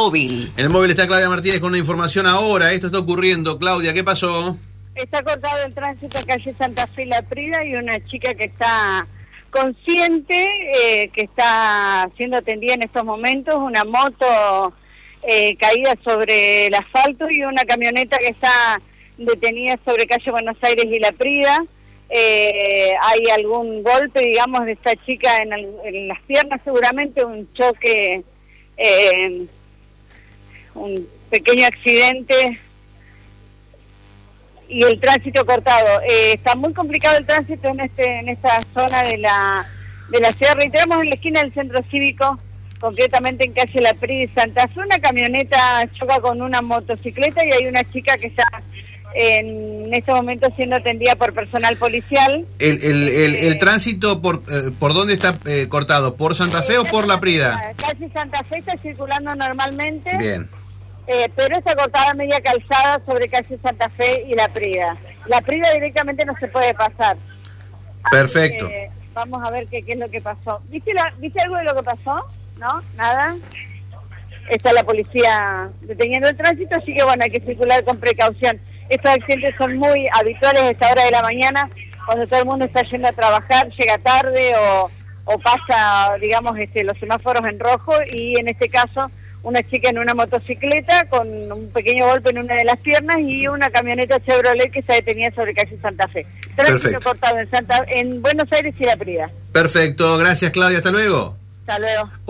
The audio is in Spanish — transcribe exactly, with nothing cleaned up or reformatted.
móvil. En el móvil está Claudia Martínez con una información ahora. Esto está ocurriendo. Claudia, ¿qué pasó? Está cortado el tránsito en calle Santa Fe y La Prida y una chica que está consciente, eh, que está siendo atendida en estos momentos, una moto eh, caída sobre el asfalto y una camioneta que está detenida sobre calle Buenos Aires y La Prida. Eh, hay algún golpe, digamos, de esta chica en, el, en las piernas, seguramente un choque, eh, un pequeño accidente y el tránsito cortado. Eh, está muy complicado el tránsito en este en esta zona de la de la ciudad. Reiteramos, en la esquina del centro cívico, concretamente en calle La Prida y Santa Fe, una camioneta choca con una motocicleta y hay una chica que está en este momento siendo atendida por personal policial. ¿El, el, el, el tránsito por eh, por dónde está eh, cortado? ¿Por Santa Fe eh, o por La Prida? Calle Santa Fe está circulando normalmente. Bien. Eh, pero está cortada media calzada sobre calle Santa Fe y La Prida. La Prida directamente no se puede pasar. Perfecto. Eh, vamos a ver qué, qué es lo que pasó. ¿Viste, la, ¿Viste algo de lo que pasó? ¿No? ¿Nada? Está la policía deteniendo el tránsito, así que bueno, hay que circular con precaución. Estos accidentes son muy habituales a esta hora de la mañana, cuando todo el mundo está yendo a trabajar, llega tarde o, o pasa, digamos, este, los semáforos en rojo, y en este caso una chica en una motocicleta con un pequeño golpe en una de las piernas y una camioneta Chevrolet que está detenida sobre calle Santa Fe. Tránsito cortado en, Santa, en Buenos Aires y La Prida. Perfecto, gracias Claudia, hasta luego. Hasta luego.